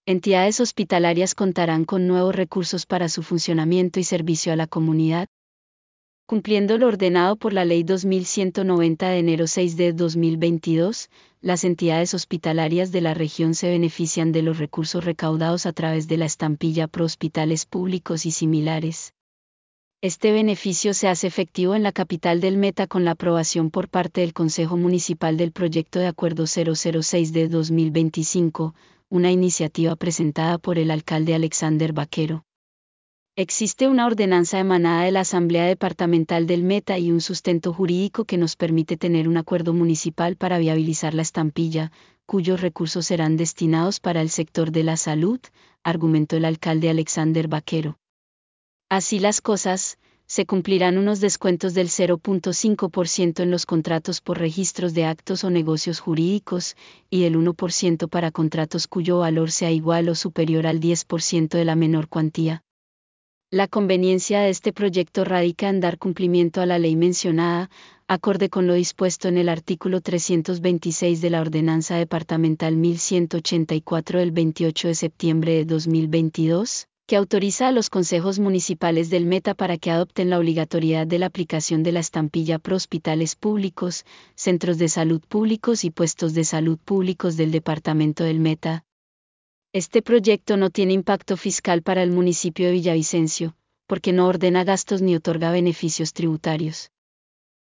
Entidades hospitalarias contarán con nuevos recursos para su funcionamiento y servicio a la comunidad, cumpliendo lo ordenado por la Ley 2190 de enero 6 de 2022, las entidades hospitalarias de la región se benefician de los recursos recaudados a través de la estampilla Pro Hospitales Públicos y similares. Este beneficio se hace efectivo en la capital del Meta con la aprobación por parte del Consejo Municipal del Proyecto de Acuerdo 006 de 2025, una iniciativa presentada por el alcalde Alexander Vaquero. Existe una ordenanza emanada de la Asamblea Departamental del Meta y un sustento jurídico que nos permite tener un acuerdo municipal para viabilizar la estampilla, cuyos recursos serán destinados para el sector de la salud, argumentó el alcalde Alexander Vaquero. Así las cosas, se cumplirán unos descuentos del 0.5% en los contratos por registros de actos o negocios jurídicos, y del 1% para contratos cuyo valor sea igual o superior al 10% de la menor cuantía. La conveniencia de este proyecto radica en dar cumplimiento a la ley mencionada, acorde con lo dispuesto en el artículo 326 de la Ordenanza Departamental 1184 del 28 de septiembre de 2022, que autoriza a los consejos municipales del Meta para que adopten la obligatoriedad de la aplicación de la estampilla Pro Hospitales Públicos, centros de salud públicos y puestos de salud públicos del departamento del Meta. Este proyecto no tiene impacto fiscal para el municipio de Villavicencio, porque no ordena gastos ni otorga beneficios tributarios.